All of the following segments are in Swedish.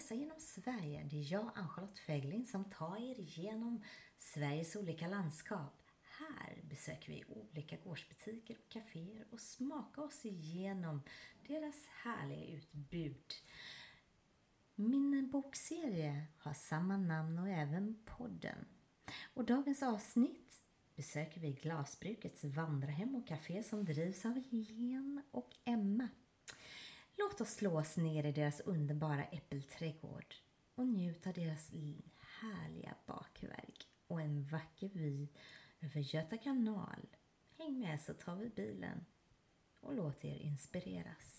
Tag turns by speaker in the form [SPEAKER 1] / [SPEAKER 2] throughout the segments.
[SPEAKER 1] resa genom Sverige. Det är jag, Ann-Charlotte Fägelin, som tar er igenom Sveriges olika landskap. Här besöker vi olika gårdsbutiker och kaféer och smakar oss igenom deras härliga utbud. Min bokserie har samma namn och även podden. Och dagens avsnitt besöker vi Glasbrukets vandrarhem och café som drivs av Helene och Emma. Låt oss slå oss ner i deras underbara äppelträdgård och njuta av deras härliga bakverk och en vacker vy över Göta kanal. Häng med så tar vi bilen och låt er inspireras.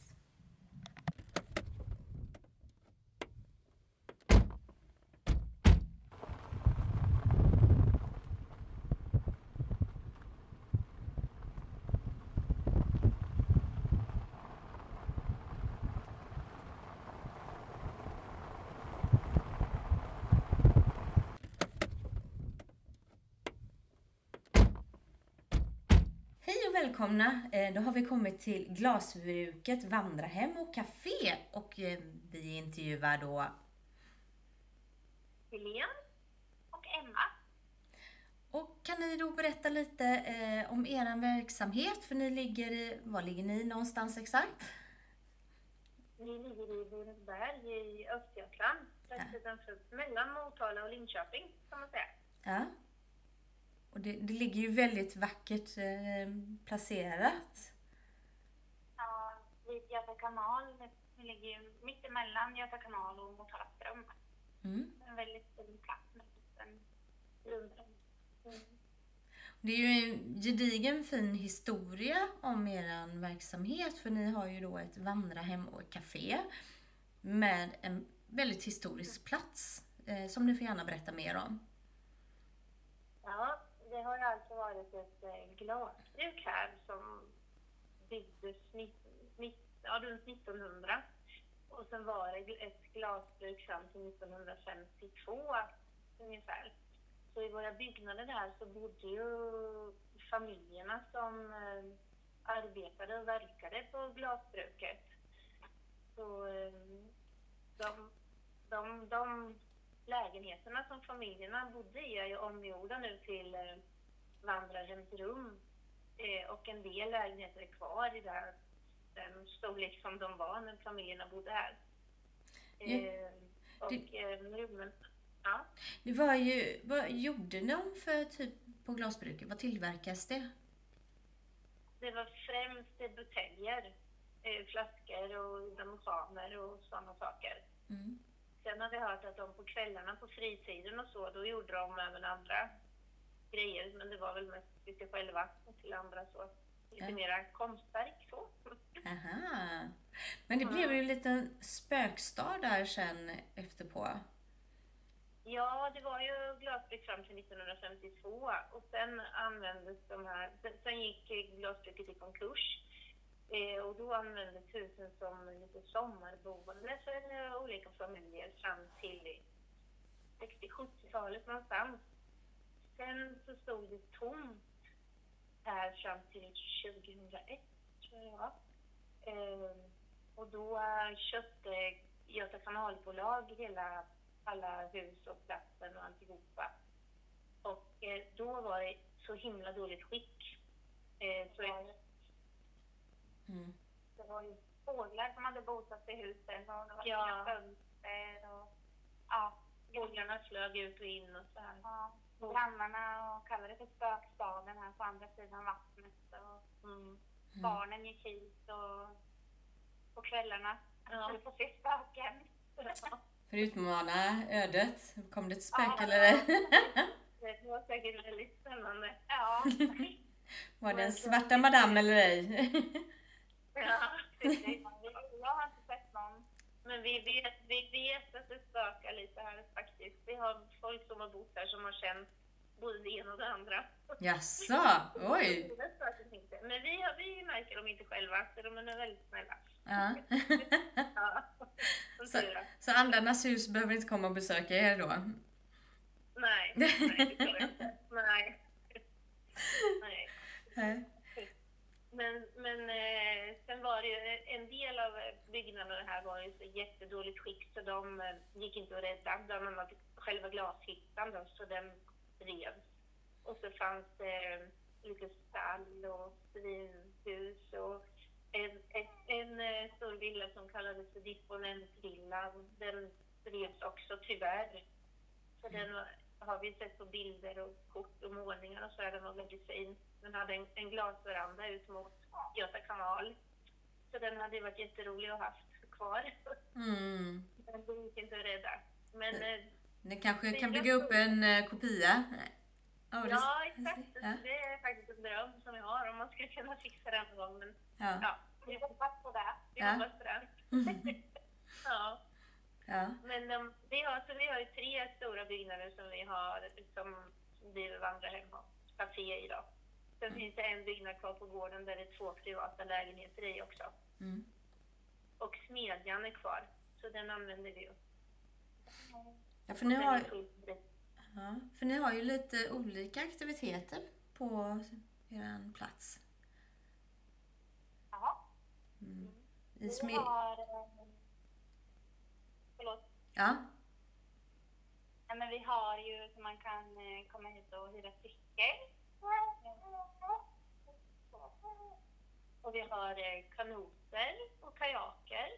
[SPEAKER 1] Hej och välkomna! Då har vi kommit till Glasbruket vandrarhem och café och vi intervjuar då
[SPEAKER 2] Helene och Emma.
[SPEAKER 1] Och kan ni då berätta lite om er verksamhet? För ni ligger var ligger ni någonstans exakt?
[SPEAKER 2] Ni ligger i Borensberg i Östergötland. Mellan Motala och Linköping kan man säga.
[SPEAKER 1] Ja. Och det ligger ju väldigt vackert placerat.
[SPEAKER 2] Ja, vid Göta kanal. Vi ligger ju mitt emellan Göta kanal och Motala ström. En väldigt fin plats med en lunden.
[SPEAKER 1] Det är ju en gedigen fin historia om er verksamhet. För ni har ju då ett vandrarhem och ett café med en väldigt historisk plats som ni får gärna berätta mer om.
[SPEAKER 2] Ja, det har ju alltså varit ett glasbruk här som byggdes runt 1900. Och sen var det ett glasbruk fram till 1952 ungefär. Så i våra byggnader där så bodde ju familjerna som arbetade och verkade på glasbruket. Så de lägenheterna som familjerna bodde i är ju omgjorda nu till vandrarhemsrum. Och en del lägenheter är kvar i den storlek som de var när familjerna bodde här. Rummen, ja.
[SPEAKER 1] Det var ju, vad gjorde de för typ på glasbruket? Vad tillverkas det?
[SPEAKER 2] Det var främst buteljer, flaskor och damejeanner och sådana saker. Sen har vi hört att de på kvällarna på fritiden och så, då gjorde de även andra grejer. Men det var väl mest till sig själva och till andra så. Lite mera konstverk så.
[SPEAKER 1] Aha. Men det blev ju en liten spökstad där sen efterpå.
[SPEAKER 2] Ja, det var ju glasbruk fram till 1952 och sen användes sen gick glasbruket i konkurs. Och då användes husen som lite sommarboende för olika familjer fram till 60-70-talet någonstans. Sen så stod det tomt här fram till 2001 tror jag. Och då köpte Göta kanalbolag alla hus och platsen och alltihopa. Och då var det så himla dåligt skick. Det var ju fåglar som hade bosatt sig i husen och det var inga fönster och fåglarna flög ut och in och så här. Ja, grannarna och kallade det för spökstaden här på andra sidan vattnet och barnen gick hit och på kvällarna skulle få se spöken.
[SPEAKER 1] För att utmana ödet. Kom det ett spöke eller det?
[SPEAKER 2] Det var säkert väldigt spännande. Ja.
[SPEAKER 1] Var det en svarta madame eller ej?
[SPEAKER 2] Ja, precis. Jag har inte sett någon. Men vi vet att det spökar lite här faktiskt. Vi har folk som har bott här som har känt både det ena och det andra.
[SPEAKER 1] Jaså, oj.
[SPEAKER 2] Men vi märker dem inte själva, så de är väldigt snälla.
[SPEAKER 1] Ja.
[SPEAKER 2] Ja.
[SPEAKER 1] Så andarnas hus behöver inte komma och besöka er då?
[SPEAKER 2] Nej, det tror jag inte. Nej. Men sen var det ju en del av byggnaden här var ju så jättedåligt skick så de gick inte att rädda. Bland annat själva glashyttan då, så den revs. Och så fanns det lite stall och svinhus och en stor villa som kallades för disponentvillan. Den revs också tyvärr. Så den har vi sett på bilder och kort och målningar och så är den var väldigt fin. Den hade en glasveranda ut mot Göta kanal. Så den hade varit jätterolig att ha haft kvar. Den gick inte att rädda. Men
[SPEAKER 1] ni kanske kan bygga upp en kopia?
[SPEAKER 2] Ja, exakt. Ja. Det är faktiskt en dröm som jag har om man skulle kunna fixa den någon gång. Men ja, vi hoppas på det. Vi hoppas på det. Ja. Men vi har ju 3 stora byggnader som vi har som driver vandrarhem och café idag. Sen finns det en byggnad kvar på gården där det är 2 privata lägenheter i också. Och smedjan är kvar, så den använder vi ju.
[SPEAKER 1] Ja, för ni har ju lite olika aktiviteter på er plats.
[SPEAKER 3] Ja.
[SPEAKER 1] I
[SPEAKER 3] vi har...
[SPEAKER 1] Ja.
[SPEAKER 3] Ja, men vi har ju så man kan komma hit och hyra cykel. Och vi har kanoter och kajaker.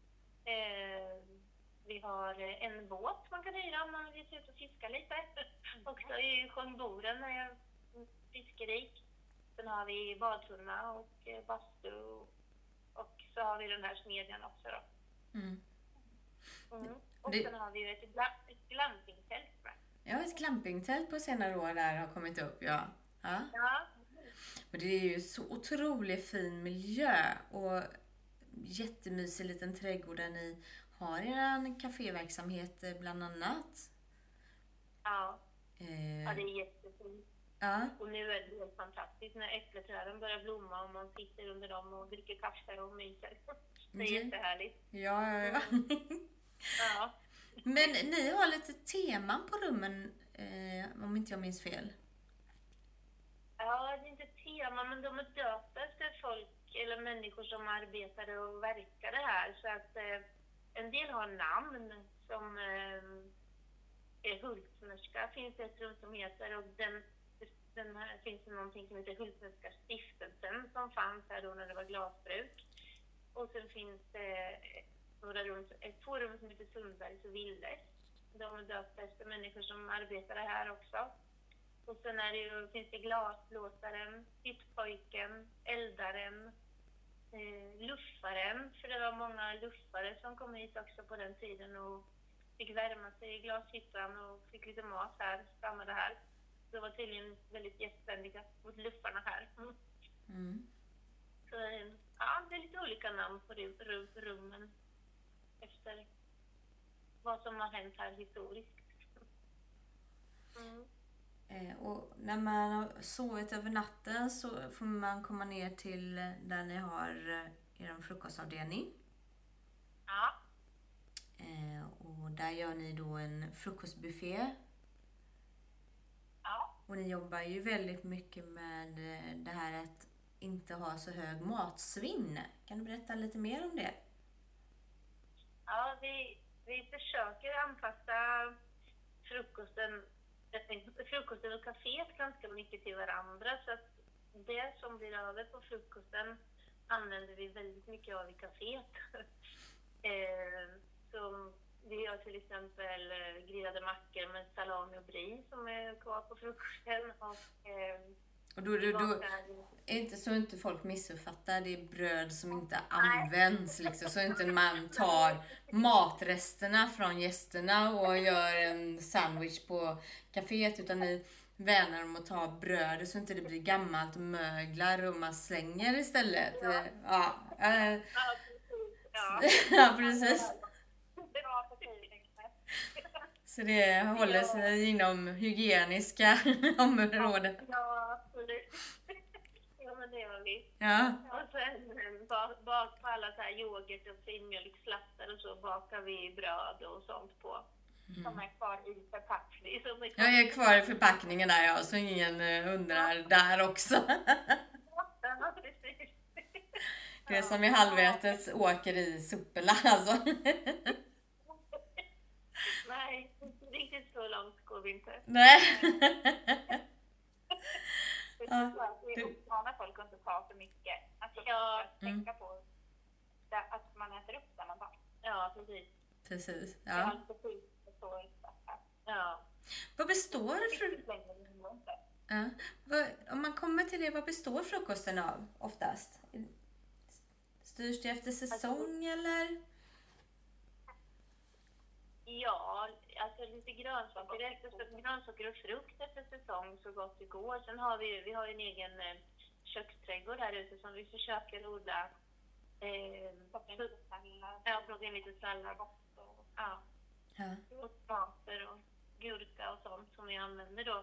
[SPEAKER 3] Vi har en båt man kan hyra om man vill se ut och fiska lite. Och så är sjön Boren är fiskerik. Sen har vi badtunna och bastu. Och så har vi den här smedjan också då. Och sen har vi ju ett glampingtält.
[SPEAKER 1] Ja, ett glampingtält på senare år där har kommit upp, ja. Och det är ju så otroligt fin miljö och jättemysig liten trädgård där ni har er kaféverksamhet bland annat.
[SPEAKER 2] Ja, det är jättefint.
[SPEAKER 1] Ja.
[SPEAKER 2] Och nu är det helt fantastiskt när äppelträden börjar blomma och man sitter under dem och dricker kaffe och myser. Det är jättehärligt.
[SPEAKER 1] Ja.
[SPEAKER 2] Ja.
[SPEAKER 1] Men ni har lite teman på rummen, om inte jag minns fel.
[SPEAKER 2] Ja, det är inte tema, men de är döpta efter folk eller människor som arbetade och verkade här. Så att en del har namn som är Hultsnerska, finns det ett rum som heter, och den här finns det någonting som heter Hultsnerska stiftelsen som fanns här då när det var glasbruk. Och sen finns det två rum som heter Sundbergs och Willes. De är döpta efter människor som arbetade här också. Och sen finns det glasblåsaren, hyttpojken, eldaren, luffaren. För det var många luffare som kom hit också på den tiden och fick värma sig i glashyttan och fick lite mat här, stannade här. Så det var tydligen väldigt gästvänliga mot luffarna här. Så ja, det är lite olika namn på rummen efter vad som har hänt här historiskt.
[SPEAKER 1] Och när man har sovit över natten så får man komma ner till där ni har er frukostavdelning.
[SPEAKER 2] Ja.
[SPEAKER 1] Och där gör ni då en frukostbuffé.
[SPEAKER 2] Ja.
[SPEAKER 1] Och ni jobbar ju väldigt mycket med det här att inte ha så hög matsvinn. Kan du berätta lite mer om det?
[SPEAKER 2] Ja, vi försöker anpassa frukosten och kaféet ganska mycket till varandra. Så att det som blir över på frukosten använder vi väldigt mycket av i kaféet. Så vi har till exempel grillade mackor med salami och brie som är kvar på frukosten.
[SPEAKER 1] Och då är inte så inte folk missuppfattar, det är bröd som inte används liksom, så inte man tar matresterna från gästerna och gör en sandwich på kaféet, utan ni värnar om att ta brödet så inte det blir gammalt och möglar och man slänger istället. Ja, precis. Så det håller sig inom hygieniska områden.
[SPEAKER 2] Ja, absolut. Ja, men det gör vi.
[SPEAKER 1] Ja.
[SPEAKER 2] Och sen bak på alla så här yoghurt och finmjölksslattar och så bakar vi bröd och sånt på. Som är kvar i förpackning.
[SPEAKER 1] Jag är kvar i förpackningen där, ja, så ingen undrar där också.
[SPEAKER 2] Ja, precis.
[SPEAKER 1] Det som är halvätet åker i soporna alltså.
[SPEAKER 3] Nej, riktigt så långt går vi inte.
[SPEAKER 1] Nej.
[SPEAKER 3] Vi uppmanar folk att inte ta för mycket. Alltså tänka på att man äter upp det man tar. Ja, precis.
[SPEAKER 1] Precis,
[SPEAKER 3] Det är
[SPEAKER 1] ja.
[SPEAKER 3] alltid så. Ja.
[SPEAKER 1] Vad består om man kommer till det, vad består frukosten av oftast? Styrs det efter säsong eller?
[SPEAKER 3] Ja, alltså lite grönsaker och frukt efter säsong så gott det går. Sen har vi har en egen köksträdgård här ute som vi försöker odla. Plocka in lite sallad och tomater och gurka och sånt som vi använder då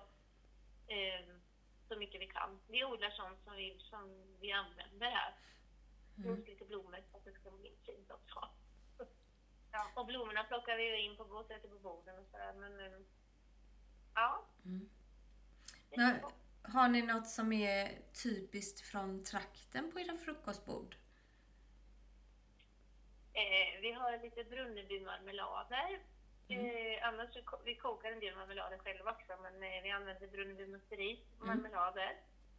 [SPEAKER 3] så mycket vi kan. Vi odlar sånt som vi använder här. Plus lite blommor så att det ska bli fint också. Ja, och blommorna plockar vi in och sätter på borden och sådär. Men ja.
[SPEAKER 1] Men, har ni något som är typiskt från trakten på era frukostbord?
[SPEAKER 3] Vi har lite Brunneby-marmelader. Annars vi kokar en del marmelader själva också, men vi använder Brunneby-musteri marmelader.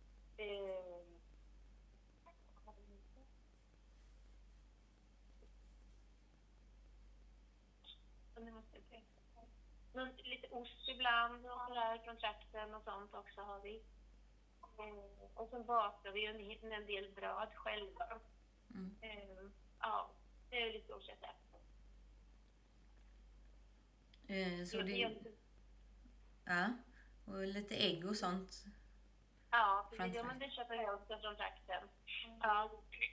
[SPEAKER 3] Lite ost ibland och sådär från trakten och sånt också har vi. Och sen bakar vi en del bröd själva. Ja, det är lite stort sett det.
[SPEAKER 1] Så och lite ägg och sånt.
[SPEAKER 3] Ja, precis. Men det köper jag också från trakten. Ja.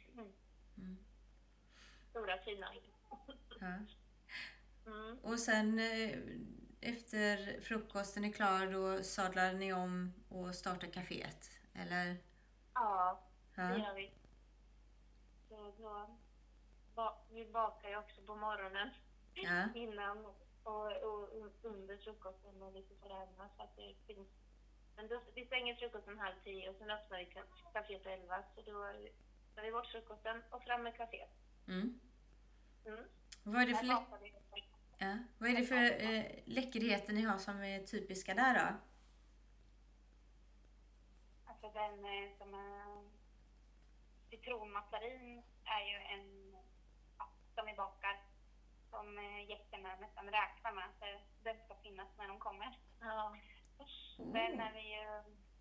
[SPEAKER 3] Stora fina ägg.
[SPEAKER 1] Ja. Och sen efter frukosten är klar då sadlar ni om och startar kaféet, eller?
[SPEAKER 3] Ja, det gör vi. Så vi bakar ju också på morgonen innan och under frukosten och lite sådär så att det finns. Men då, vi stänger frukosten 9:30 och sen öppnar vi kaféet 11, så då tar vi bort frukosten och fram med kaféet.
[SPEAKER 1] Vad är det för läckerheter ni har som är typiska där då?
[SPEAKER 3] Alltså den som citronmassarin är ju en som vi bakar som gästerna nästan räknar med att den ska finnas när de kommer. Ja. Den är vi ju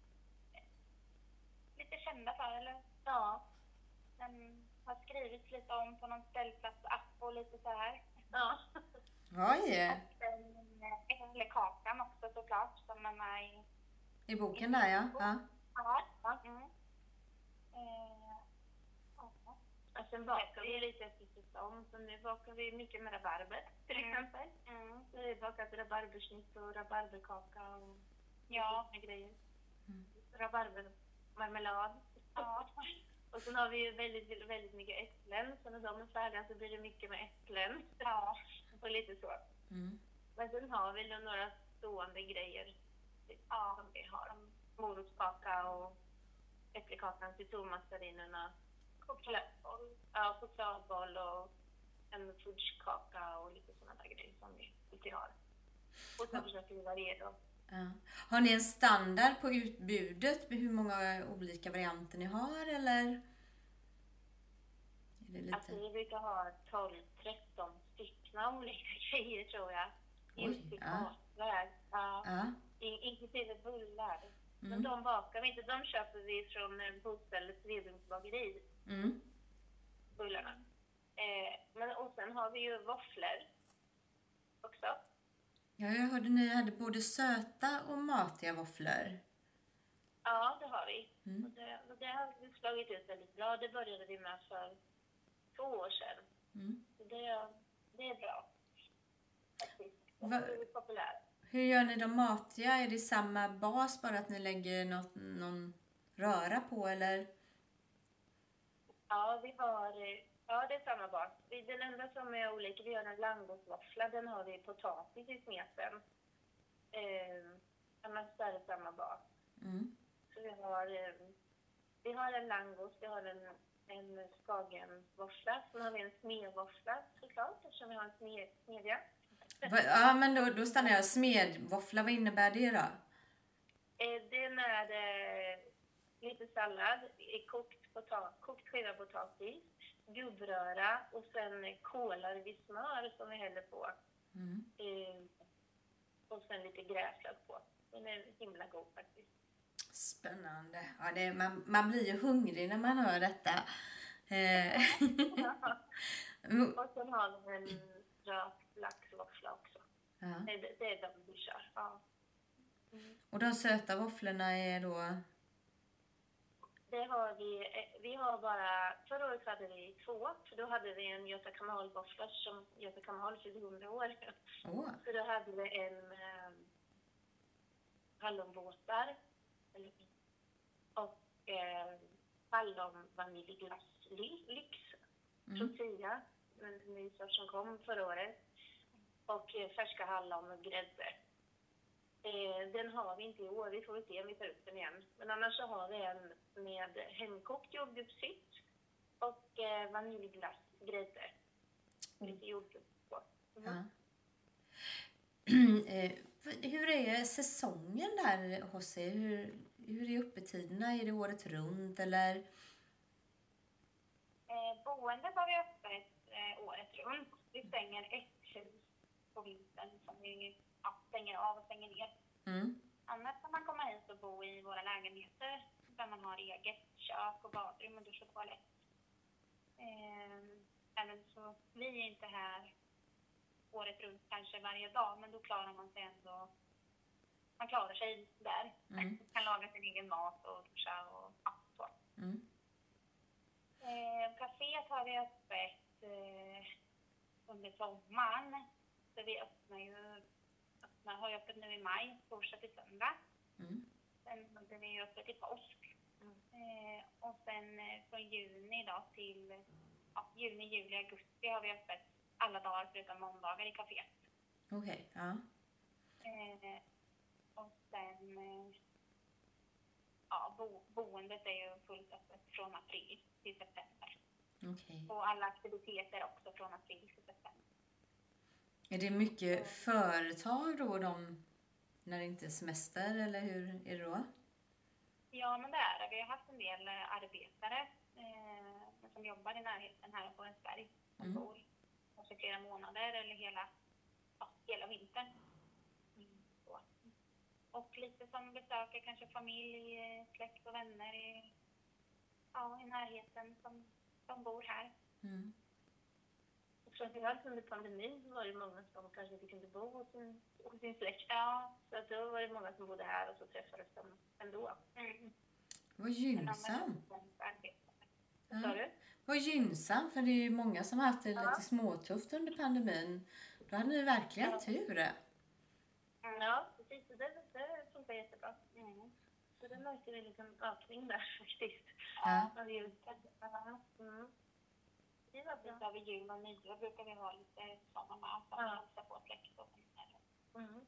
[SPEAKER 3] lite kända för, eller? Ja. Den har skrivits lite om på någon ställplats-app och lite så här. Ja.
[SPEAKER 1] Oj!
[SPEAKER 3] Och äpplekakan också såklart som är med
[SPEAKER 1] i boken där, ja.
[SPEAKER 3] Och sen bakar vi lite efter säsong. Så nu bakar vi mycket med rabarber till exempel. Så vi har bakat rabarbersnitt och rabarberkaka och grejer. Rabarbermarmelad. Ja. Och sen har vi ju väldigt, väldigt mycket äpplen. Så när de är färdiga så blir det mycket med äpplen. Ja, och lite så. Men sen har vi några stående grejer. Ja, vi har morotskaka och äppelkakan, citronmassarinerna, chokladboll och en fudgekaka och lite sådana där grejer som vi har. Och sen försöker vi variera.
[SPEAKER 1] Har ni en standard på utbudet med hur många olika varianter ni har, eller? Är det lite...
[SPEAKER 3] Alltså vi brukar ha 12-13 stycken olika grejer tror jag. Just i matväg. Inklusive bullar. Men de bakar vi inte. De köper vi från Bostället Svedungsbageri. Bullarna. Och sen har vi ju våfflor också.
[SPEAKER 1] Ja, jag hörde ni hade både söta och matiga våfflor.
[SPEAKER 3] Ja, det har vi. Och det har vi slagit ut väldigt bra. Det började vi med för 2 år sedan. Så det är bra. Faktiskt. Det är populärt.
[SPEAKER 1] Hur gör ni de matiga? Är det samma bas, bara att ni lägger någon röra på, eller?
[SPEAKER 3] Ja, det är samma bas. Den enda som är olika, vi har en langosvåffla, den har vi potatis i smeten. Annars är det samma bas. Så vi har en langos, vi har en
[SPEAKER 2] en skagenvåffla. Sen har vi en smedvåffla såklart, eftersom vi har en smedja.
[SPEAKER 1] Ja, men då stannar jag. Smedvåffla, vad innebär det då?
[SPEAKER 2] Den är lite sallad, kokt skivad potatis, gubbröra och sen kolar vid smör som vi häller på. Och sen lite gräslök på. Den är himla god faktiskt.
[SPEAKER 1] Spännande. Ja, man blir ju hungrig när man hör detta.
[SPEAKER 2] Och sen har vi en rökt laxvåffla också.
[SPEAKER 1] Ja.
[SPEAKER 2] Det är de vi kör. Ja.
[SPEAKER 1] Och de söta våfflorna är då?
[SPEAKER 2] Det har vi har bara, förra året hade vi 2, för då hade vi en Göta kanalvåffla som Göta kanal fyllde 100 år. Så då hade vi en hallonbåtar och hallon vaniljglass lyx från Tia, en ny sort som kom förra året. Och färska hallon och grädde. Den har vi inte i år, vi får se om vi tar upp den igen. Men annars så har vi en med hemkokt jordgubbssylt och vaniljglass, grädde. Lite jordgubb på.
[SPEAKER 1] Hur är säsongen där hos er? Hur är öppettiderna? Är det året runt eller?
[SPEAKER 3] Boendet har vi öppet året runt. Vi stänger ett hus på vintern som vi stänger av och stänger ner. Annars kan man komma hit och bo i våra lägenheter där man har eget kök och badrum och dusch och toalett. Även så, vi är inte här året runt kanske varje dag, men då klarar man sig ändå. Man klarar sig där. Man kan laga sin egen mat och duscha och så. Caféet har vi öppet under sommaren. Så vi har ju öppet nu i maj, torsdag till söndag. Sen hade vi öppet i påsk. Och sen från juni då till juni, juli, augusti har vi öppet alla dagar förutom måndagar i kaféet.
[SPEAKER 1] Okej, ja.
[SPEAKER 3] Och sen boendet är ju fullt öppet från april till september.
[SPEAKER 1] Okej.
[SPEAKER 3] Och alla aktiviteter också från april till september.
[SPEAKER 1] Är det mycket företag då när det inte är semester eller hur är det då?
[SPEAKER 3] Ja, men det är det. Vi har haft en del arbetare som jobbar i närheten här på Borensberg som bor kanske flera månader eller hela vintern. Så. Och lite som besöker kanske familj, släkt och vänner i närheten som bor här.
[SPEAKER 2] Framförallt under pandemin var det många som kanske inte kunde bo hos sin släkt. Så att då var det många som bodde här och så träffades de ändå.
[SPEAKER 1] Vad gynnsamt.
[SPEAKER 2] Sa du?
[SPEAKER 1] Vad gynnsamt, för det är ju många som har haft det lite småtufft under pandemin. Då hade ni verkligen tur.
[SPEAKER 2] Ja, precis. Det funkar jättebra. Så det märkte vi lite en ökning där faktiskt.
[SPEAKER 3] Det var bra. Över jul och nyår brukar vi ha lite sådana som hälsar på släkt och vänner.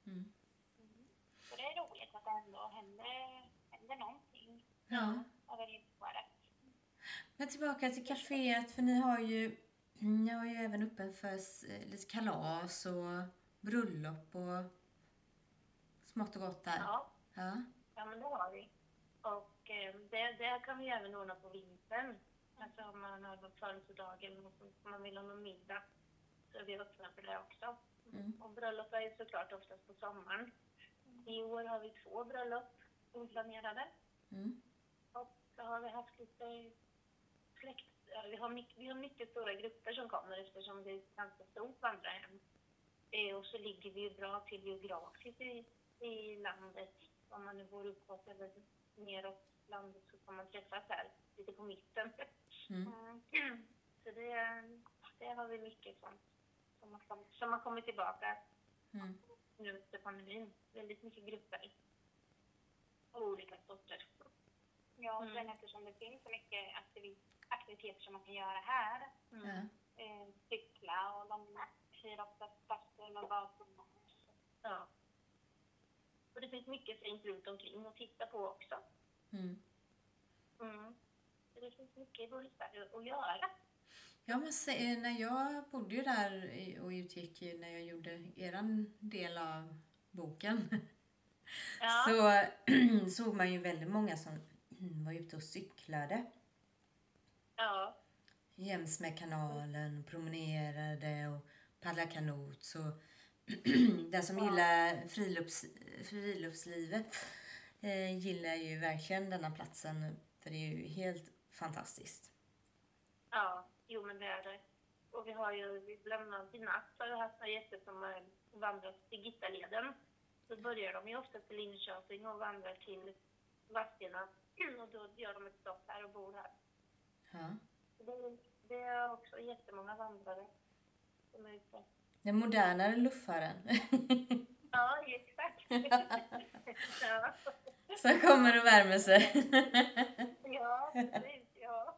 [SPEAKER 3] Så det är roligt att det ändå händer någonting över året.
[SPEAKER 1] Men tillbaka till kaféet, för ni har ju även öppen för lite kalas och bröllop och smått och gott där.
[SPEAKER 2] Ja, men det har vi. Och det kan vi även ordna på vintern. Alltså om man har någon födelsedag eller om man vill ha någon middag så är vi öppna för det också. Och bröllop är ju såklart oftast på sommaren. I år har vi 2 bröllop oplanerade. Och så har vi haft lite släkt. Vi har mycket stora grupper som kommer eftersom det är ett ganska stort vandrarhem. Och så ligger vi ju bra till geografiskt i landet. Om man nu bor uppåt eller neråt landet så kan man träffas här lite på mitten. Så det har vi mycket som har kommit tillbaka nu efter pandemin. Väldigt mycket grupper av olika sorter.
[SPEAKER 3] Ja, och sen eftersom det finns så mycket aktiviteter som man kan göra här. Cykla och de hyr också bastu och badrum.
[SPEAKER 2] Ja. Och det finns mycket fint runt omkring att titta på också.
[SPEAKER 3] det finns mycket i Borensberg att göra.
[SPEAKER 1] Ja, men när jag bodde ju där och utgick när jag gjorde eran del av boken
[SPEAKER 3] Ja.
[SPEAKER 1] så såg man ju väldigt många som var ute och cyklade
[SPEAKER 3] Ja.
[SPEAKER 1] jäms med kanalen, promenerade och paddlade kanot. Så den som gillar friluftslivet gillar ju verkligen denna platsen, för det är ju helt fantastiskt.
[SPEAKER 3] Ja, jo men det är det. Och vi har ju bland annat i natt har jag haft några gäster som har vandrat till Gittaleden. Då börjar de ju ofta till Linköping och vandrar till Vadstena. Och då gör de ett stopp här och bor här.
[SPEAKER 1] Ja.
[SPEAKER 3] Det är också jättemånga vandrare som är ute.
[SPEAKER 1] Den modernare luffaren.
[SPEAKER 3] Ja, exakt. Ja.
[SPEAKER 1] Så kommer och värmer sig.
[SPEAKER 3] Ja, precis. Ja.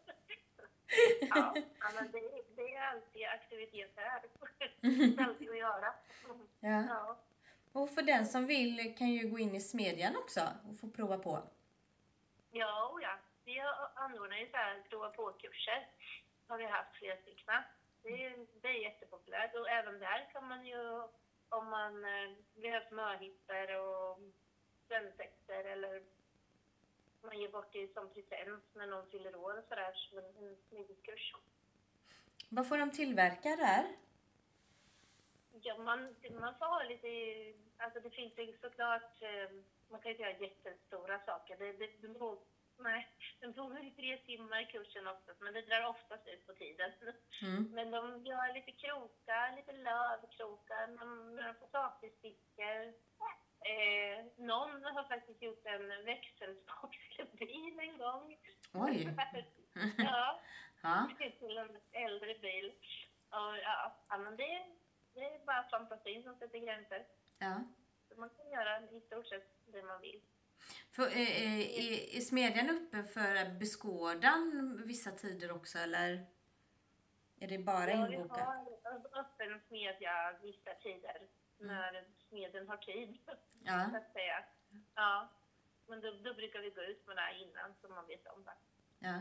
[SPEAKER 3] Ja, men det är alltid aktivitet här. Det är alltid att göra.
[SPEAKER 1] Ja.
[SPEAKER 3] Ja.
[SPEAKER 1] Och för den som vill kan ju gå in i Smedjan också och få prova på.
[SPEAKER 3] Ja. Vi anordnar ju så här prova på-kurser. Har vi haft flera stycken. Det är jättepopulärt. Och även där kan man ju, om man behöver möhittar och svensexa eller man ger bort det som present när någon fyller år och sådär, så en smidigkurs.
[SPEAKER 1] Vad får de tillverka där?
[SPEAKER 3] Ja, man får ha lite, alltså det finns ju såklart, man kan ju göra jättestora saker. Den pågår i 3 timmar kursen oftast, men det drar oftast ut på tiden. Men de gör lite krokar, lite lövkrokar, några potatisstickor. Någon har faktiskt gjort en växelstångsbil en gång.
[SPEAKER 1] Oj!
[SPEAKER 3] Ja,
[SPEAKER 1] Ja.
[SPEAKER 3] till en äldre bil. Och ja, men det är bara fantasin som sätter gränser.
[SPEAKER 1] Ja.
[SPEAKER 3] Så man kan göra i stort sett det man vill.
[SPEAKER 1] För, är Smedjan uppe för beskådan vissa tider också, eller är det bara inbokat?
[SPEAKER 3] Ja, vi har öppen smedja vissa tider när smeden har tid,
[SPEAKER 1] Ja.
[SPEAKER 3] så att säga. Ja, men då brukar vi gå ut med det här innan så man vet om det.
[SPEAKER 1] Ja.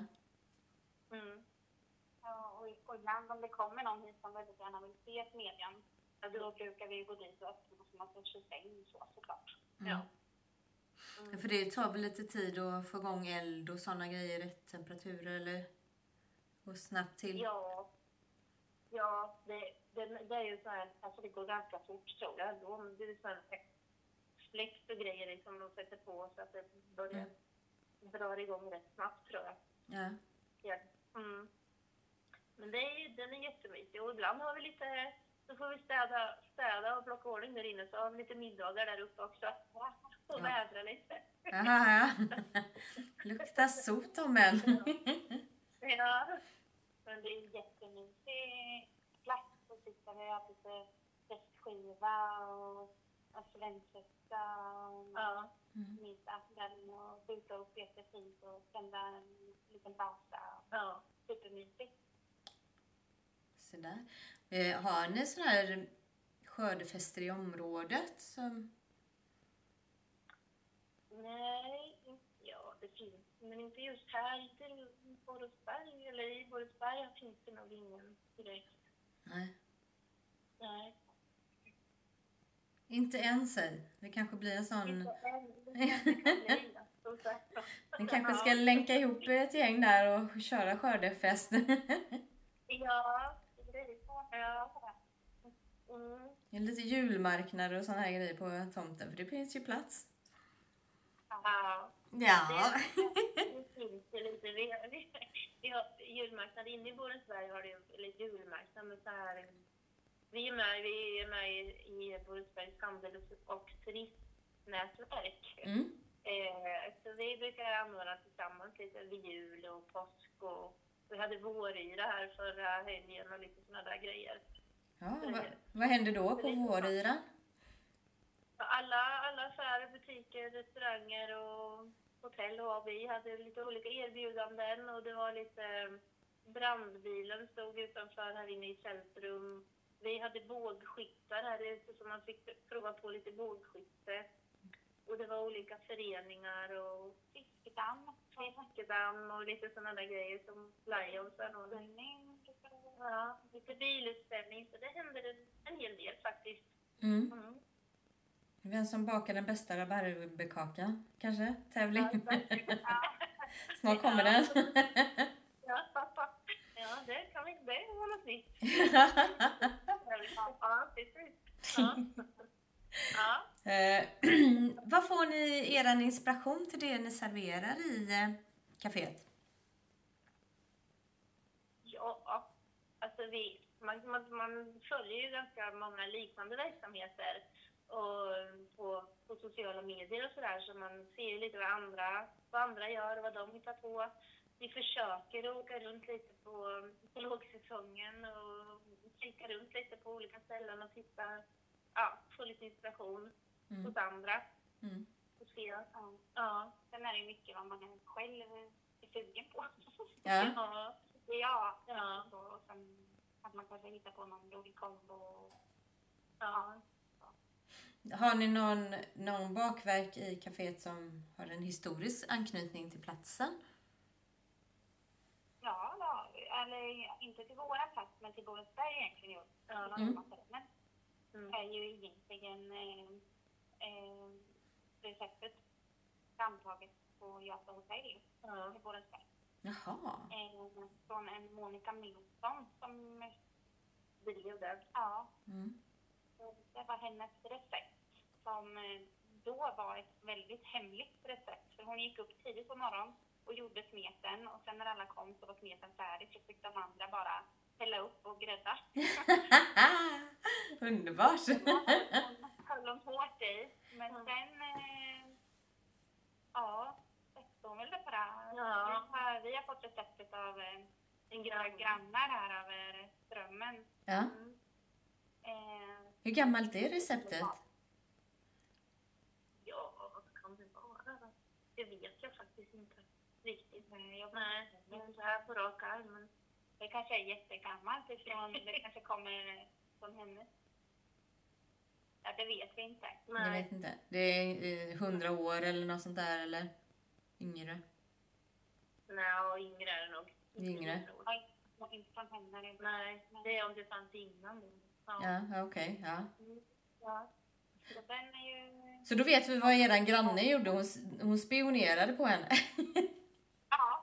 [SPEAKER 2] Ja, och ibland om det kommer någon hit som väldigt gärna vill se smedjan, då brukar vi gå dit och öppna så man får 25 såklart.
[SPEAKER 3] Ja.
[SPEAKER 1] För det tar väl lite tid att få igång eld och sådana grejer, rätt temperaturer eller och snabbt till?
[SPEAKER 3] Ja, det är ju så här, alltså det går ganska fort tror jag. Det är så här fläkt och grejer som de sätter på så att det börjar dra igång rätt snabbt tror jag.
[SPEAKER 1] Ja.
[SPEAKER 3] Men den är jättemysig och ibland har vi lite, så får vi städa och plocka ordning där inne, så har vi lite middagar där uppe också. Och vädra lite.
[SPEAKER 1] Ja. Luktar sot om en.
[SPEAKER 3] Ja.
[SPEAKER 2] Men det är en jättemysig plats att sitta med, att lite fläskskiva och svensexa och middag där och buka och peka fint och tända en liten brasa.
[SPEAKER 3] Ja.
[SPEAKER 2] Supermysigt.
[SPEAKER 1] Sådär. Har ni sådana här skördefester i området som...
[SPEAKER 3] Nej, det finns, men inte just här, inte i Borensberg, eller i Borensberg finns det nog ingen direkt.
[SPEAKER 1] Nej.
[SPEAKER 3] Nej.
[SPEAKER 1] Inte än sig. Det kanske blir en sån...
[SPEAKER 3] Inte än, det kanske kan bli det.
[SPEAKER 1] Den kanske ska länka ihop ett gäng där och köra skördefest.
[SPEAKER 3] Ja, det blir så. Ja.
[SPEAKER 1] Lite julmarknader och såna här grejer på tomten, för det finns ju plats.
[SPEAKER 3] Ja.
[SPEAKER 1] Ja.
[SPEAKER 3] Det finns ju lite. Vi har julmarknad inne i Borensberg, har det eller julmarknad med så här. Vi är med i Borensbergs handels- och turistnätverk. Så vi brukar anordna tillsammans lite vid jul och påsk och vi hade våryra här förra helgen och lite såna där grejer.
[SPEAKER 1] Ja, vad händer då på våryran?
[SPEAKER 3] Alla affärer, butiker, restauranger och hotell och vi hade lite olika erbjudanden och det var lite brandbilen stod utanför här inne i centrum. Vi hade bågskyttar här ute så man fick prova på lite bågskytte. Och det var olika föreningar och Fiskedamm och lite sådana där grejer som Lionsar och ja, lite bilutställning. Så det händer en hel del faktiskt.
[SPEAKER 1] Vem som bakar den bästa rabarberkakan, kanske? Tävling. Snart kommer den.
[SPEAKER 3] Ja, det kan vi inte. Det var något nytt. Ja.
[SPEAKER 1] Vad får ni er inspiration till det ni serverar i kaféet?
[SPEAKER 3] Ja, alltså man följer ju ganska många liknande verksamheter och på sociala medier och sådär, så man ser ju lite vad andra gör och vad de hittar på. Vi försöker att åka runt lite på lågsäsongen och kika runt lite på olika ställen och titta, få lite inspiration hos andra. Och se. Ja. Sen är det mycket vad man själv är sugen på. Ja. Och sen att man kanske hittar på någon rolig kombo. Ja.
[SPEAKER 1] Har ni någon bakverk i kaféet som har en historisk anknytning till platsen?
[SPEAKER 3] Ja, eller inte till våra plats, men till Borensberg egentligen. Det är ju egentligen receptet framtaget på Göta hotell i Borensberg.
[SPEAKER 1] Jaha.
[SPEAKER 3] Från en Monica Milton som vi gjorde. Ja. Det var hennes recept som då var ett väldigt hemligt recept. För hon gick upp tidigt på morgonen och gjorde smeten, och sen när alla kom så var smeten färdig, så fick de andra bara hälla upp och grädda.
[SPEAKER 1] Underbart!
[SPEAKER 3] Höll de hårt i. Men sen, sätter hon väl det på det. Ja. Vi har fått receptet av en grannar här över strömmen.
[SPEAKER 1] Ja. Hur gammalt är receptet?
[SPEAKER 3] Ja, vad kan det vara? Det vet jag faktiskt inte riktigt. Nej, inte här på rak arm. Men det kanske är jättegammalt. Det kanske kommer från henne. Ja, det vet vi inte.
[SPEAKER 1] Jag vet inte. Det är 100 år eller något sånt där, eller yngre?
[SPEAKER 3] Nej, yngre är det nog.
[SPEAKER 1] Yngre?
[SPEAKER 3] Inte från henne. Nej, det är om det fanns innan.
[SPEAKER 1] Ja, okej. Ja.
[SPEAKER 3] Ja. Så den är ju...
[SPEAKER 1] Så då vet vi vad eran granne gjorde. Hon spionerade på henne.
[SPEAKER 3] Ja.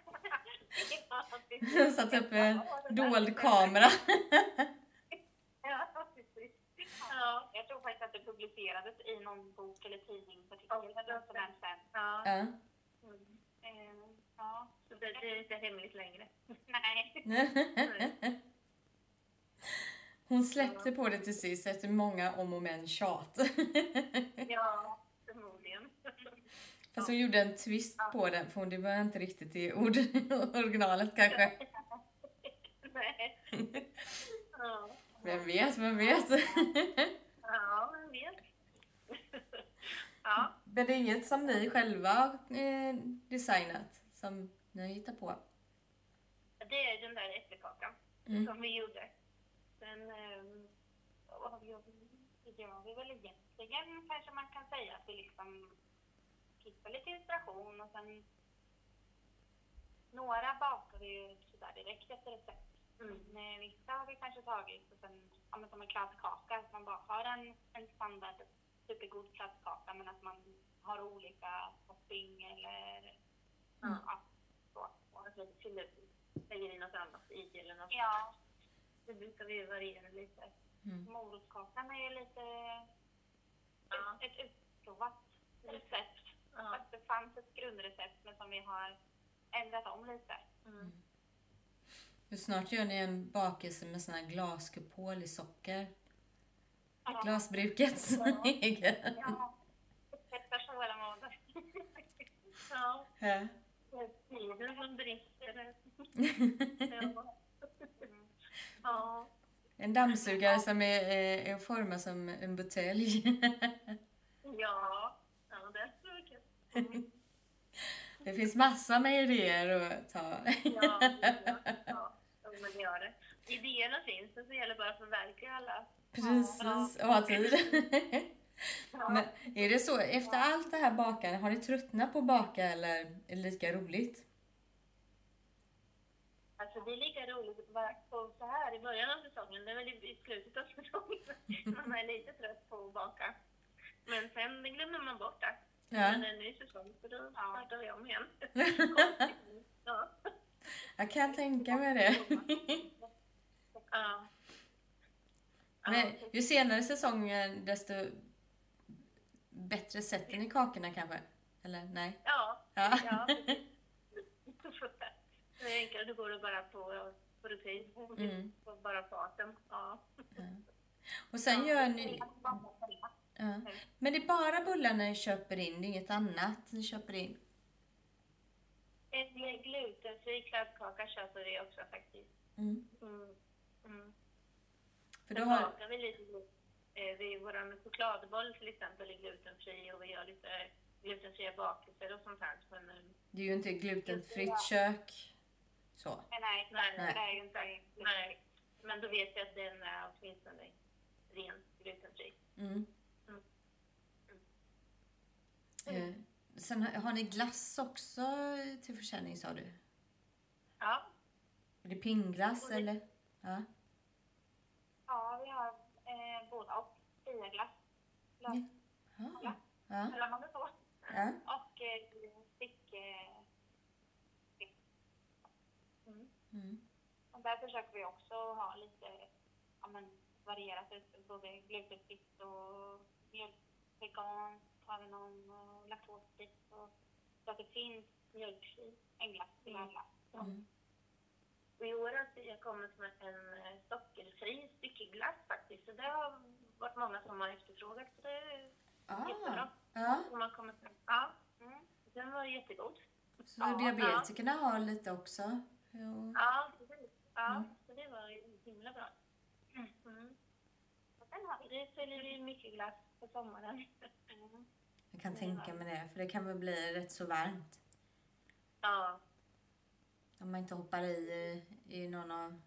[SPEAKER 1] Hon satt upp en dold kamera.
[SPEAKER 3] Ja, precis. Ja, jag tror faktiskt att det publicerades i någon bok eller tidning. Ja, så det är inte hemligt längre. Nej.
[SPEAKER 1] Hon släppte på det till sist efter många om och men tjat.
[SPEAKER 3] Ja, förmodligen.
[SPEAKER 1] Fast hon gjorde en twist på den, för det var inte riktigt i originalet kanske.
[SPEAKER 3] Nej. Ja.
[SPEAKER 1] Vem vet?
[SPEAKER 3] Ja, vem vet. Ja.
[SPEAKER 1] Men det är inget som ni själva har designat, som ni har hittat på?
[SPEAKER 3] Det är den där äppelkakan som vi gjorde. Sen vad har vi gjort? Det gör vi väl egentligen, kanske man kan säga, att vi liksom hittar lite inspiration, och sen några bakar vi ju sådär direkt efter recept. Vissa har vi kanske tagit, och sen som en klasskaka, att man bara har en standard supergod klasskaka, men att man har olika topping eller så. Och att vi lägger in något annat i eller något. Ja. Det brukar vi variera lite. Morotskakan är ju lite ett utprovat recept. Att det fanns ett grundrecept, men som vi har ändrat om lite.
[SPEAKER 1] För snart gör ni en bakelse med sån här glaskupol i socker. Glasbrukets egen.
[SPEAKER 3] Ja, sätta tålamod. Ja. Tiden som brister. Ja.
[SPEAKER 1] En dammsugare som är formad som en butelj.
[SPEAKER 3] Ja, det är så kul.
[SPEAKER 1] Det finns massa med idéer att ta.
[SPEAKER 3] Ja, man gör det. Idéerna finns, så gäller bara att förverkliga alla.
[SPEAKER 1] Precis, och ha tid. Men är det så, efter allt det här bakande, har ni tröttnat på att baka eller är det lika roligt?
[SPEAKER 3] Alltså det är lika roligt att vara på så här i början av säsongen. Det är väl i slutet av säsongen. Man är lite trött på att baka. Men sen glömmer man bort det.
[SPEAKER 1] Ja.
[SPEAKER 3] Men en ny säsong, så då startar vi om igen. Ja.
[SPEAKER 1] Jag kan tänka mig det.
[SPEAKER 3] Ja.
[SPEAKER 1] Men ju senare säsongen, desto bättre sätter ni kakorna kanske? Eller nej?
[SPEAKER 3] Ja.
[SPEAKER 1] Ja.
[SPEAKER 3] Ja. Det är enklare, du går bara på rutin. På bara faten. Ja.
[SPEAKER 1] Och sen gör ni... Ja. Men det är bara bullarna ni köper in, det är inget annat ni köper in?
[SPEAKER 3] En glutenfri kladdkaka köper vi också faktiskt.
[SPEAKER 1] För då har...
[SPEAKER 3] bakar vi lite vår chokladboll till exempel är glutenfri och vi gör lite glutenfria bakelser och sånt här. Men,
[SPEAKER 1] det är ju inte glutenfritt kök. Så.
[SPEAKER 3] Nej, det är ju inte. Nej. Men då vet jag att den är åtminstone rent glutenfri.
[SPEAKER 1] Sen har ni glass också till försäljning, sa du?
[SPEAKER 3] Ja.
[SPEAKER 1] Är det pingglass eller? Ja.
[SPEAKER 3] Ja, vi har båda och fiaglass.
[SPEAKER 1] Ja.
[SPEAKER 3] Eller man det så.
[SPEAKER 1] Ja.
[SPEAKER 3] Och stick. Och där försöker vi också ha lite varierat ut, både glutenfritt och veganskt, har vi någon laktosfritt, och så att det finns mjölkfri glass till alla. Och i år har jag kommit med en sockerfri styckeglass faktiskt, så det har varit många som har efterfrågat, så det är jättebra.
[SPEAKER 1] Ja.
[SPEAKER 3] Och man kommer fram. Ja. Den var jättegod.
[SPEAKER 1] Så diabetikerna har lite också? Jo.
[SPEAKER 3] Ja, precis. Ja, så det var himla bra. Och sen har vi, det säljer vi mycket glass på sommaren.
[SPEAKER 1] Jag kan tänka mig det, för det kan väl bli rätt så varmt.
[SPEAKER 3] Ja.
[SPEAKER 1] Om man inte hoppar i någon av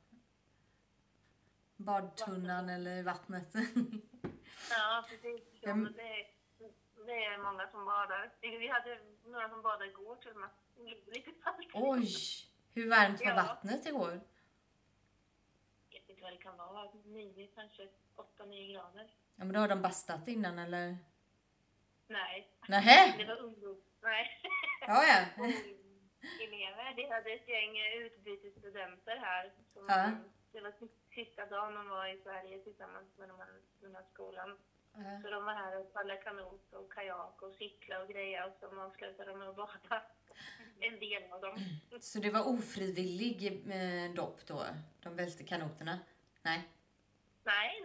[SPEAKER 1] badtunnan eller vattnet.
[SPEAKER 3] Ja, precis. Ja, men det är många som badar. Vi hade några som badade igår till och med. Lite kallt.
[SPEAKER 1] Oj! Hur varmt var vattnet igår?
[SPEAKER 3] Jag vet inte vad det kan vara. 9, kanske 8-9 grader.
[SPEAKER 1] Ja, men då har de bastat innan, eller?
[SPEAKER 3] Nej.
[SPEAKER 1] Nähä?
[SPEAKER 3] Det var ungdom. Nej.
[SPEAKER 1] Ja.
[SPEAKER 3] Elever. Vi hade ett gäng utbytesstudenter här. Det var sista dagen de var i Sverige tillsammans med den här skolan. Så de var här och paddlade kanot och kajak och cykla och grejer, och så avslutade de med att bada. En del av dem.
[SPEAKER 1] Så det var ofrivillig dopp då? De välte kanoterna? Nej.
[SPEAKER 3] Nej,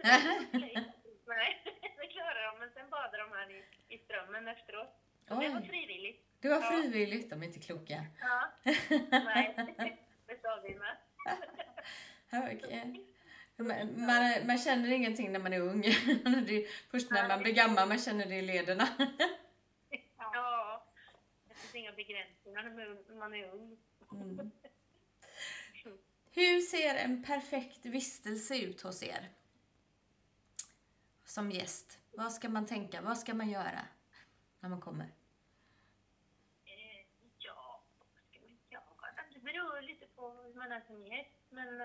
[SPEAKER 3] det klarade de. Men sen badade de här i strömmen efteråt. Så det var frivilligt.
[SPEAKER 1] Det var frivilligt, de är inte kloka.
[SPEAKER 3] Ja, nej, det sa vi med.
[SPEAKER 1] Okej. Man känner ingenting när man är ung. Det är först när man blir gammal man känner det i lederna.
[SPEAKER 3] Ja, det finns inga begränsningar när man är ung.
[SPEAKER 1] Hur ser en perfekt vistelse ut hos er? Som gäst. Vad ska man tänka? Vad ska man göra när man kommer?
[SPEAKER 3] Ja, vad ska man göra? Det beror lite på hur man är som gäst. Men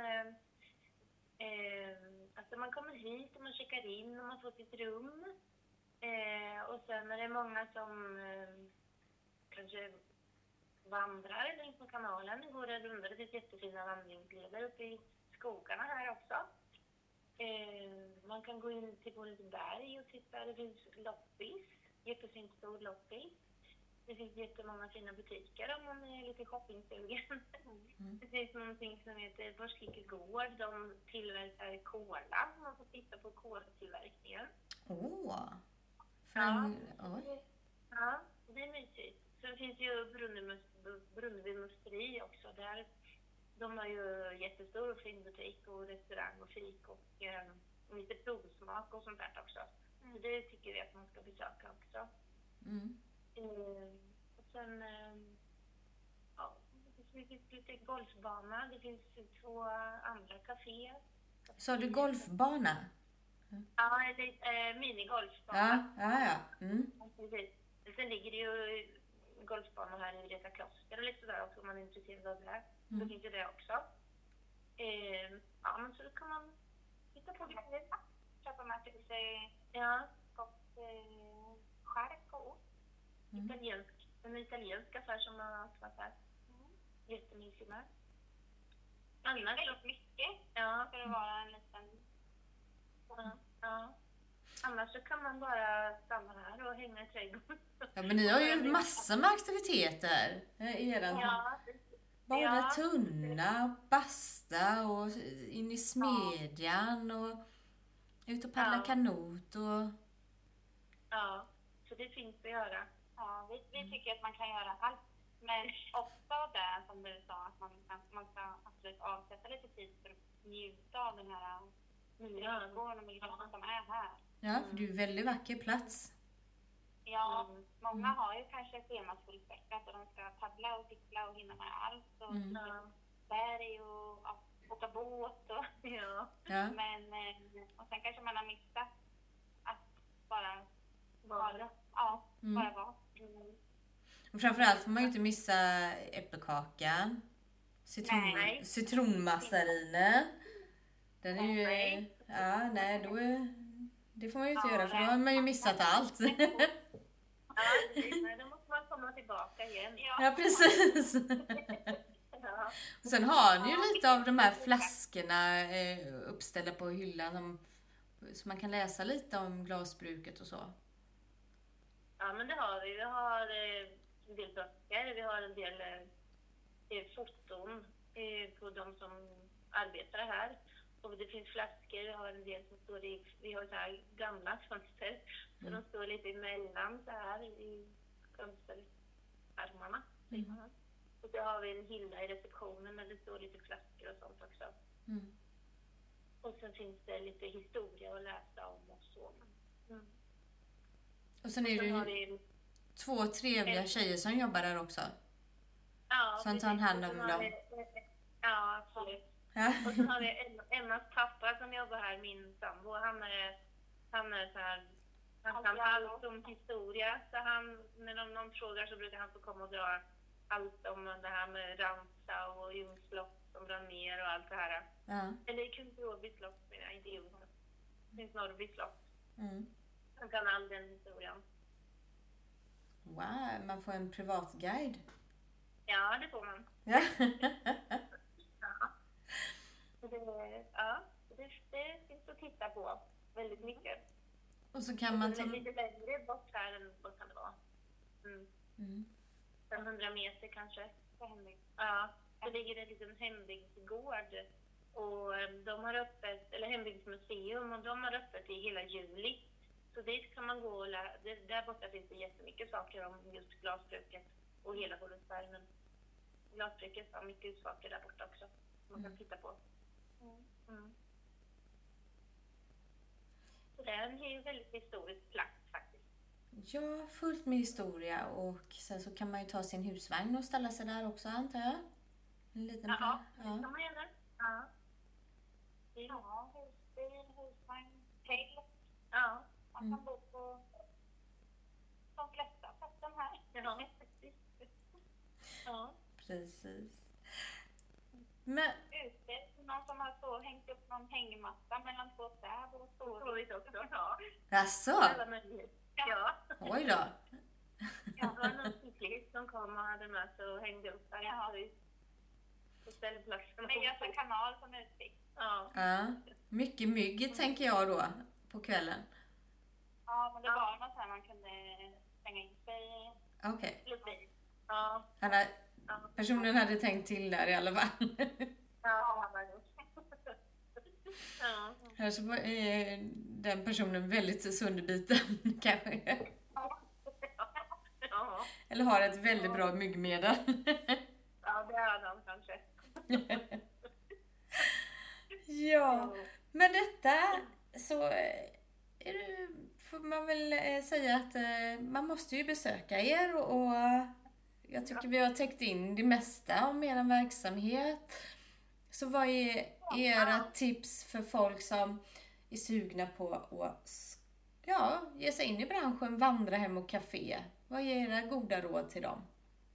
[SPEAKER 3] alltså man kommer hit och man checkar in och man får sitt rum. Och sen är det många som kanske vandrar längs med kanalen. Det går en runda, det finns jättefina vandringsleder uppe i skogarna här också. Man kan gå in till på ett berg och titta. Det finns loppis, jättefint stor loppis. Det finns jättemånga fina butiker om man är lite shoppingsugen. Det finns någonting som heter Borskike gård. De tillverkar kola. Man får titta på kolatillverkningen. Ja, det är mysigt. Så det finns ju Brunneby musteri också där. De har ju jättestor och fin butik och restaurang och fik och lite provsmak och sånt där också. Så det tycker vi att man ska besöka också. Och sen det finns lite golfbana. Det finns 2 andra kaféer.
[SPEAKER 1] Så har du golfbana?
[SPEAKER 3] Ja, en minigolfbana.
[SPEAKER 1] Ja. Mm.
[SPEAKER 3] Precis. Sen ligger det ju golfbanor här i Vreta kloster och lite sådär också om man är intresserad av det. Då finns ju det också. Ja, men så kan man titta på det.
[SPEAKER 2] Köpa med till sig gott skärk och ost.
[SPEAKER 3] En italiensk affär som har öppnat här. Jättemysig med. Annars
[SPEAKER 2] Väldigt mycket för att vara en liten...
[SPEAKER 3] Ja. Annars så kan man bara stanna här och hänga i trädgården.
[SPEAKER 1] Ja, men ni har ju massor med aktiviteter. Bada tunna, basta och in i smedjan och ut och paddla kanot och...
[SPEAKER 3] Ja, så det finns att göra.
[SPEAKER 2] Ja, vi tycker att man kan göra allt. Men också det som du sa, att man ska absolut avsätta lite tid för att njuta av den här trädgården och miljön som är här.
[SPEAKER 1] Ja, för det är ju en väldigt vacker plats.
[SPEAKER 2] Ja, många har ju kanske schemat fullspäckat och de ska paddla och cykla och hinna med allt. Och berg och åka båt och Men och sen kanske man har missat att bara vara. Bara vara.
[SPEAKER 1] Och framförallt får man ju inte missa äppelkakan, citronmassarinen. Den är ju... det får man ju inte göra för då har man ju missat allt.
[SPEAKER 3] Då måste man komma tillbaka igen.
[SPEAKER 1] Ja, precis. Och sen har ni ju lite av de här flaskorna uppställda på hyllan så man kan läsa lite om glasbruket och så.
[SPEAKER 3] Ja, men det har vi. Vi har en del böcker, vi har en del foton på de som arbetar här. Och det finns flaskor, vi har en del som står vi har så här gamla fönster. Så de står lite emellan så här i fönsterarmarna. Och så har vi en hylla i receptionen där det står lite flaskor och sånt också. Och sen finns det lite historia att läsa om och så.
[SPEAKER 1] Och sen är det ju 2 trevliga tjejer som jobbar där också.
[SPEAKER 3] Ja,
[SPEAKER 1] som tar hand om dem.
[SPEAKER 3] Ja, absolut. Ja. Och sen har vi Emmas pappa som jobbar här, min sambo. Han är så här, han kan allt om historia. Så när någon frågar så brukar han få komma och dra allt om det här med Ramsa och Ljungs slott som brann ner och allt det här.
[SPEAKER 1] Ja.
[SPEAKER 3] Eller Kungsåby slott, inte Ljungs. Det finns Norrby slott. Han kan all den historien.
[SPEAKER 1] Wow, man får en privatguide.
[SPEAKER 3] Ja, det får man.
[SPEAKER 1] Ja.
[SPEAKER 3] Det finns att titta på väldigt mycket.
[SPEAKER 1] Och så kan man...
[SPEAKER 3] Det är lite längre bort här än vad kan det vara. 500 meter kanske. Ja, så ligger det en liten hembygdsgård. Och de har öppet, eller hembygdsmuseum, och de har öppet i hela juli. Så dit kan man gå och där borta finns det jättemycket saker om just glasbruket och hela Hollensberg. Men glasbruket har mycket saker där borta också man kan titta på. Så det är en väldigt historisk plats faktiskt.
[SPEAKER 1] Ja, fullt med historia och sen så kan man ju ta sin husvagn och ställa sig där också, antar jag. En liten
[SPEAKER 3] ja, det kan man göra.
[SPEAKER 2] Ja, husbil, husvagn, tält.
[SPEAKER 3] Ja.
[SPEAKER 2] Man kan bo på de flesta sätten här.
[SPEAKER 3] Ja.
[SPEAKER 1] Precis. Men...
[SPEAKER 2] Ute, någon som har hängt upp någon hängmatta mellan 2 stäv och
[SPEAKER 3] sovit också. Ja.
[SPEAKER 1] Asså?
[SPEAKER 3] Ja.
[SPEAKER 1] Oj då.
[SPEAKER 3] Ja, det var någon cyklist som kom och hade med sig och hängde upp där. Ja. På ställplatsen.
[SPEAKER 2] Med Göta kanal som utsikt.
[SPEAKER 3] Ja.
[SPEAKER 1] Mycket mygg tänker jag då på kvällen.
[SPEAKER 2] Ja, men det var något här man kunde stänga in sig.
[SPEAKER 1] Okej.
[SPEAKER 3] Ja.
[SPEAKER 1] Personen hade tänkt till där i alla fall.
[SPEAKER 3] Ja, han har gjort.
[SPEAKER 1] Här så är den personen väldigt sönderbiten kanske.
[SPEAKER 3] Ja.
[SPEAKER 1] Eller har ett väldigt bra myggmedel.
[SPEAKER 3] Ja, det är han kanske.
[SPEAKER 1] Ja, men detta så får man väl säga att man måste ju besöka er och jag tycker vi har täckt in det mesta om er verksamhet. Så vad är era tips för folk som
[SPEAKER 4] är sugna på att ge sig in i branschen vandrarhem och café. Vad är era goda råd till dem?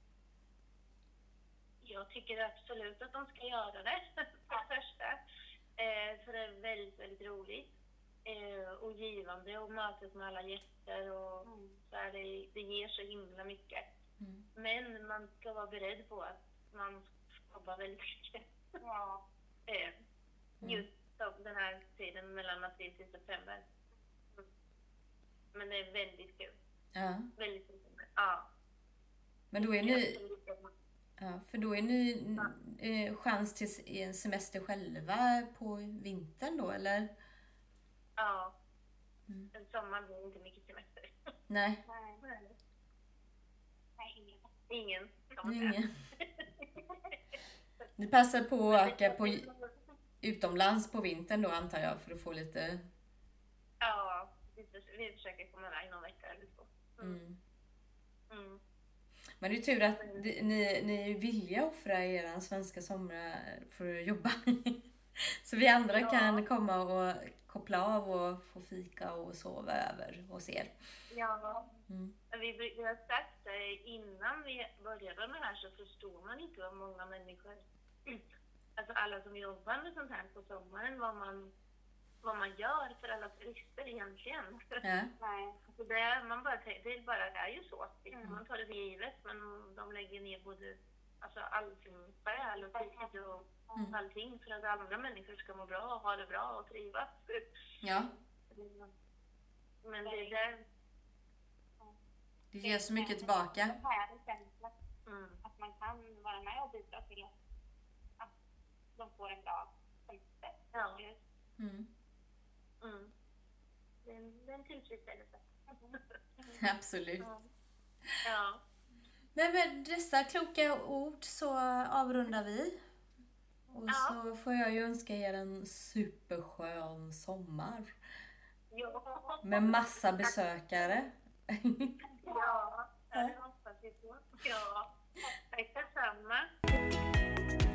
[SPEAKER 3] Jag tycker absolut att de ska göra det, för det första. För det är väldigt, väldigt roligt och givande och mötet med alla gäster och så här, det ger så himla mycket. Men man ska vara beredd på att man jobbar väldigt mycket. Ja. Just den här tiden mellan april till september. Men det är väldigt kul.
[SPEAKER 4] Ja.
[SPEAKER 3] Väldigt kul. Ja.
[SPEAKER 4] Men då är ni... Ja, för då är ni chans till en semester själva på vintern då, eller?
[SPEAKER 3] Ja. En sommar blir inte mycket semester.
[SPEAKER 4] Nej.
[SPEAKER 3] Nej, ingen.
[SPEAKER 4] Ingen. Ni passar på att åka på utomlands på vintern då, antar jag, för att få lite...
[SPEAKER 3] Ja, vi försöker komma iväg någon vecka eller så.
[SPEAKER 4] Men det är tur att ni är villiga att offra era svenska somrar för att jobba. Så vi andra kan komma och koppla av och få fika och sova över hos er.
[SPEAKER 3] Ja, vi har sagt det innan vi började med det här, så förstår man inte vad många människor, alltså alla som jobbar med sånt här på sommaren, vad man gör för alla turister egentligen.
[SPEAKER 4] Ja.
[SPEAKER 3] Nej, alltså det är ju så. Man tar det för givet, men de lägger ner både all sin själ och tid och allting för att andra människor ska må bra och ha det bra och trivas.
[SPEAKER 4] Ja.
[SPEAKER 3] Men det är där...
[SPEAKER 4] Det ger så mycket tillbaka.
[SPEAKER 2] Att man kan vara med och bidra till att de får en bra semester.
[SPEAKER 3] Ja. Det är en tillfredsställelse.
[SPEAKER 4] Absolut.
[SPEAKER 3] Ja.
[SPEAKER 4] Men med dessa kloka ord så avrundar vi. Och så får jag ju önska er en superskön sommar.
[SPEAKER 3] Ja.
[SPEAKER 4] Med massa besökare.
[SPEAKER 3] Ja, det hoppas vi på. Ja, tack detsamma.